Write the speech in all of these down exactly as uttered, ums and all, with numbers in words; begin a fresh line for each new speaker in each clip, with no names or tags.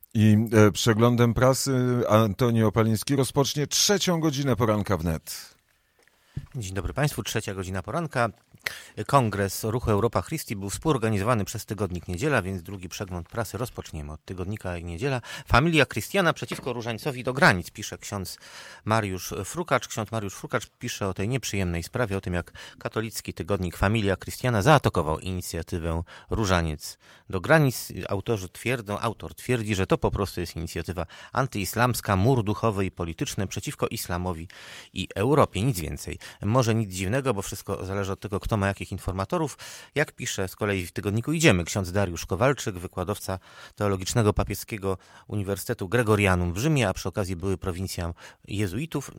I e, przeglądem prasy Antoni Opaliński rozpocznie trzecią godzinę poranka wnet.
Dzień dobry Państwu, trzecia godzina poranka. Kongres Ruchu Europa Christi był współorganizowany przez tygodnik Niedziela, więc drugi przegląd prasy rozpoczniemy od tygodnika i Niedziela. Familia Christiana przeciwko różańcowi do granic, pisze ksiądz Mariusz Frukacz. Ksiądz Mariusz Frukacz pisze o tej nieprzyjemnej sprawie, o tym jak katolicki tygodnik Familia Christiana zaatakował inicjatywę Różaniec do granic. Autorzy twierdzą, autor twierdzi, że to po prostu jest inicjatywa antyislamska, mur duchowy i polityczny przeciwko islamowi i Europie, nic więcej. Może nic dziwnego, bo wszystko zależy od tego, kto ma jakich informatorów. Jak pisze z kolei w tygodniku Idziemy ksiądz Dariusz Kowalczyk, wykładowca Teologicznego Papieskiego Uniwersytetu Gregorianum w Rzymie, a przy okazji były prowincjał jezuitów.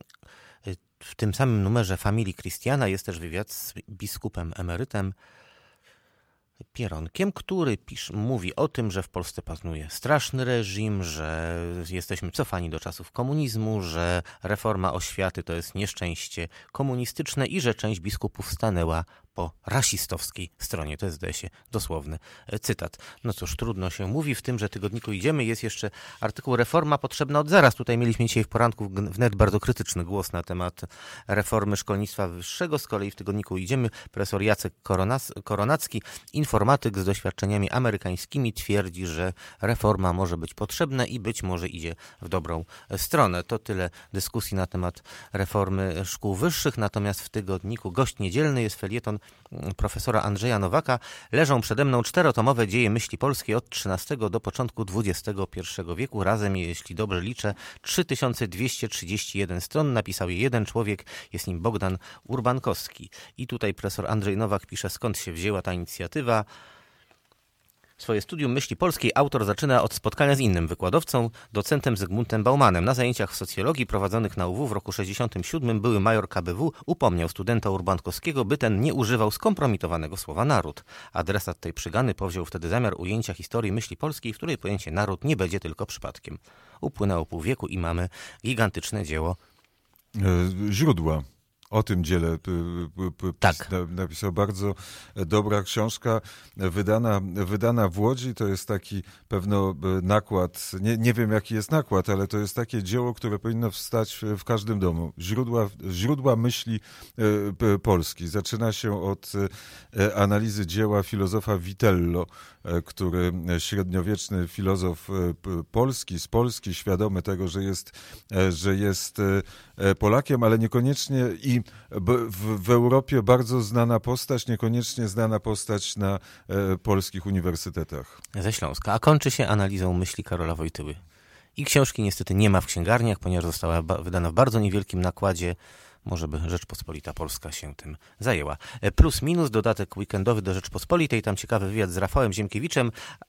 W tym samym numerze Familii Christiana jest też wywiad z biskupem emerytem Pieronkiem, który pisz, mówi o tym, że w Polsce panuje straszny reżim, że jesteśmy cofani do czasów komunizmu, że reforma oświaty to jest nieszczęście komunistyczne i że część biskupów stanęła po rasistowskiej stronie. To jest, zdaje się, dosłowny cytat. No cóż, trudno się mówi. W tymże tygodniku Idziemy jest jeszcze artykuł Reforma potrzebna od zaraz. Tutaj mieliśmy dzisiaj w poranku wnet bardzo krytyczny głos na temat reformy szkolnictwa wyższego. Z kolei w tygodniku Idziemy profesor Jacek Koronas- Koronacki, informatyk z doświadczeniami amerykańskimi, twierdzi, że reforma może być potrzebna i być może idzie w dobrą stronę. To tyle dyskusji na temat reformy szkół wyższych. Natomiast w tygodniku Gość Niedzielny jest felieton profesora Andrzeja Nowaka. Leżą przede mną czterotomowe dzieje myśli polskiej od trzynastego do początku dwudziestego pierwszego wieku. Razem, jeśli dobrze liczę, trzy tysiące dwieście trzydzieści jeden stron. Napisał je jeden człowiek, jest nim Bogdan Urbankowski. I tutaj profesor Andrzej Nowak pisze, skąd się wzięła ta inicjatywa. Swoje studium myśli polskiej autor zaczyna od spotkania z innym wykładowcą, docentem Zygmuntem Baumanem. Na zajęciach w socjologii prowadzonych na U W w roku sześćdziesiątym siódmym były major K B W upomniał studenta Urbankowskiego, by ten nie używał skompromitowanego słowa naród. Adresat tej przygany powziął wtedy zamiar ujęcia historii myśli polskiej, w której pojęcie naród nie będzie tylko przypadkiem. Upłynęło pół wieku i mamy gigantyczne dzieło.
Źródła. O tym dziele p, p, p,
tak.
napisał bardzo dobra książka, wydana, wydana w Łodzi. To jest taki pewno nakład, nie, nie wiem jaki jest nakład, ale to jest takie dzieło, które powinno wstać w każdym domu. Źródła, źródła myśli Polski. Zaczyna się od analizy dzieła filozofa Vitello, który średniowieczny filozof polski, z Polski, świadomy tego, że jest, że jest Polakiem, ale niekoniecznie i w, w Europie bardzo znana postać, niekoniecznie znana postać na e, polskich uniwersytetach.
Ze Śląska, a kończy się analizą myśli Karola Wojtyły. I książki niestety nie ma w księgarniach, ponieważ została ba- wydana w bardzo niewielkim nakładzie. Może by Rzeczpospolita Polska się tym zajęła. Plus minus, dodatek weekendowy do Rzeczpospolitej, tam ciekawy wywiad z Rafałem Ziemkiewiczem.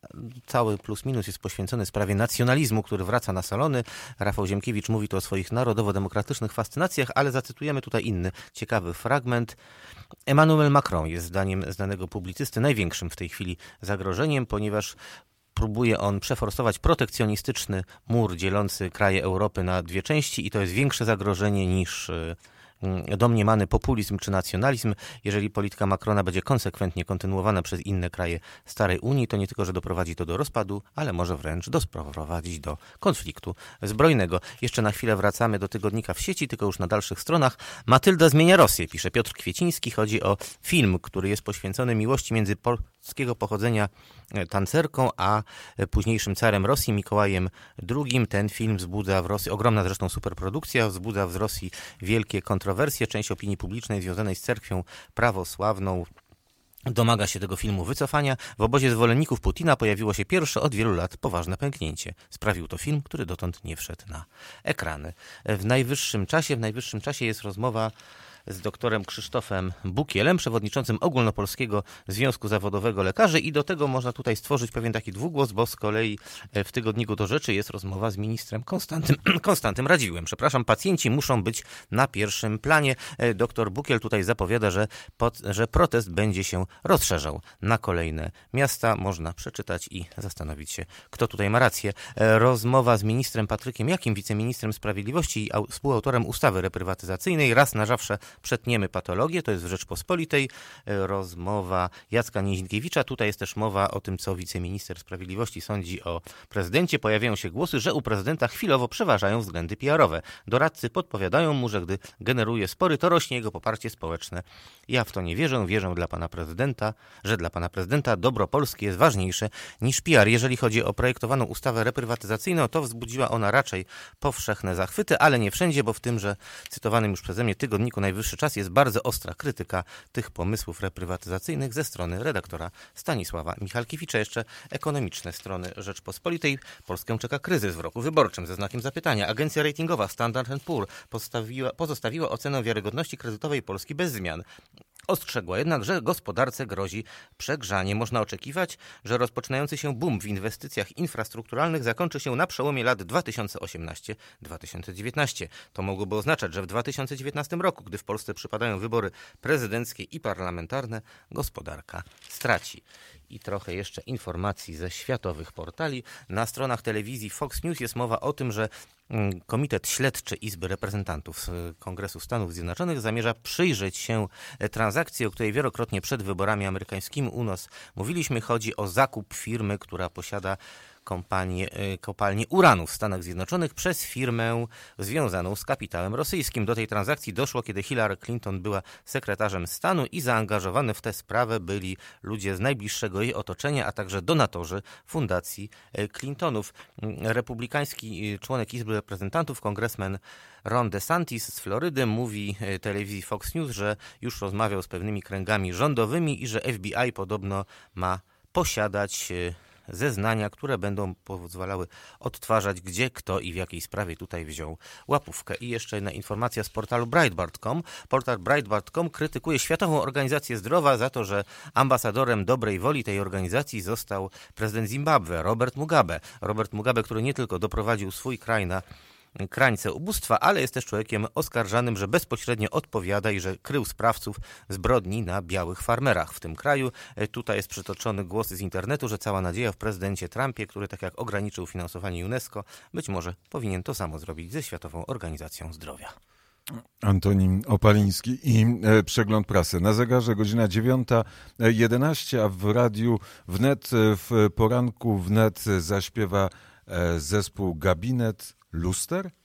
Cały plus minus jest poświęcony sprawie nacjonalizmu, który wraca na salony. Rafał Ziemkiewicz mówi tu o swoich narodowo-demokratycznych fascynacjach, ale zacytujemy tutaj inny ciekawy fragment. Emmanuel Macron jest zdaniem znanego publicysty największym w tej chwili zagrożeniem, ponieważ próbuje on przeforsować protekcjonistyczny mur dzielący kraje Europy na dwie części i to jest większe zagrożenie niż domniemany populizm czy nacjonalizm. Jeżeli polityka Macrona będzie konsekwentnie kontynuowana przez inne kraje starej Unii, to nie tylko, że doprowadzi to do rozpadu, ale może wręcz doprowadzić do konfliktu zbrojnego. Jeszcze na chwilę wracamy do tygodnika w sieci, tylko już na dalszych stronach. Matylda zmienia Rosję, pisze Piotr Kwieciński. Chodzi o film, który jest poświęcony miłości między polskiego pochodzenia tancerką, a późniejszym carem Rosji, Mikołajem drugim. Ten film wzbudza w Rosji, ogromna zresztą superprodukcja, wzbudza w Rosji wielkie kontrowersje. Część opinii publicznej związanej z cerkwią prawosławną domaga się tego filmu wycofania. W obozie zwolenników Putina pojawiło się pierwsze od wielu lat poważne pęknięcie. Sprawił to film, który dotąd nie wszedł na ekrany. W najwyższym czasie, w najwyższym czasie jest rozmowa z doktorem Krzysztofem Bukielem, przewodniczącym Ogólnopolskiego Związku Zawodowego Lekarzy i do tego można tutaj stworzyć pewien taki dwugłos, bo z kolei w tygodniku Do Rzeczy jest rozmowa z ministrem Konstantym, Konstantym Radziwiłłem. Przepraszam, pacjenci muszą być na pierwszym planie. Doktor Bukiel tutaj zapowiada, że, pod, że protest będzie się rozszerzał na kolejne miasta. Można przeczytać i zastanowić się, kto tutaj ma rację. Rozmowa z ministrem Patrykiem Jakim, wiceministrem sprawiedliwości i współautorem ustawy reprywatyzacyjnej. Raz na zawsze przetniemy patologię, to jest w Rzeczpospolitej rozmowa Jacka Nizinkiewicza. Tutaj jest też mowa o tym, co wiceminister sprawiedliwości sądzi o prezydencie. Pojawiają się głosy, że u prezydenta chwilowo przeważają względy P R owe. Doradcy podpowiadają mu, że gdy generuje spory, to rośnie jego poparcie społeczne. Ja w to nie wierzę, wierzę dla pana prezydenta, że dla pana prezydenta dobro Polski jest ważniejsze niż P R. Jeżeli chodzi o projektowaną ustawę reprywatyzacyjną, to wzbudziła ona raczej powszechne zachwyty, ale nie wszędzie, bo w tymże cytowanym już przeze mnie tygodniku Najwyższy Czas jest bardzo ostra krytyka tych pomysłów reprywatyzacyjnych ze strony redaktora Stanisława Michalkiewicza. Jeszcze ekonomiczne strony Rzeczpospolitej. Polskę czeka kryzys w roku wyborczym ze znakiem zapytania. Agencja ratingowa Standard and Poor postawiła, pozostawiła ocenę wiarygodności kredytowej Polski bez zmian. Ostrzegła jednak, że gospodarce grozi przegrzanie. Można oczekiwać, że rozpoczynający się boom w inwestycjach infrastrukturalnych zakończy się na przełomie lat dwa tysiące osiemnasty do dwa tysiące dziewiętnastego. To mogłoby oznaczać, że w dwa tysiące dziewiętnastym roku, gdy w Polsce przypadają wybory prezydenckie i parlamentarne, gospodarka straci. I trochę jeszcze informacji ze światowych portali. Na stronach telewizji Fox News jest mowa o tym, że Komitet Śledczy Izby Reprezentantów Kongresu Stanów Zjednoczonych zamierza przyjrzeć się transakcji, o której wielokrotnie przed wyborami amerykańskimi u nas mówiliśmy. Chodzi o zakup firmy, która posiada kompanię, kopalnię uranu w Stanach Zjednoczonych przez firmę związaną z kapitałem rosyjskim. Do tej transakcji doszło, kiedy Hillary Clinton była sekretarzem stanu i zaangażowani w tę sprawę byli ludzie z najbliższego jej otoczenia, a także donatorzy fundacji Clintonów. Republikański członek Izby Reprezentantów, kongresmen Ron DeSantis z Florydy, mówi telewizji Fox News, że już rozmawiał z pewnymi kręgami rządowymi i że F B I podobno ma posiadać zeznania, które będą pozwalały odtwarzać, gdzie, kto i w jakiej sprawie tutaj wziął łapówkę. I jeszcze jedna informacja z portalu Breitbart kropka com. Portal Breitbart kropka com krytykuje Światową Organizację Zdrowia za to, że ambasadorem dobrej woli tej organizacji został prezydent Zimbabwe, Robert Mugabe. Robert Mugabe, który nie tylko doprowadził swój kraj na krańce ubóstwa, ale jest też człowiekiem oskarżanym, że bezpośrednio odpowiada i że krył sprawców zbrodni na białych farmerach w tym kraju. Tutaj jest przytoczony głos z internetu, że cała nadzieja w prezydencie Trumpie, który tak jak ograniczył finansowanie UNESCO, być może powinien to samo zrobić ze Światową Organizacją Zdrowia.
Antoni Opaliński i e, Przegląd Prasy. Na zegarze godzina dziewiąta jedenaście, a w radiu wnet, w poranku wnet zaśpiewa e, zespół Gabinet Luster.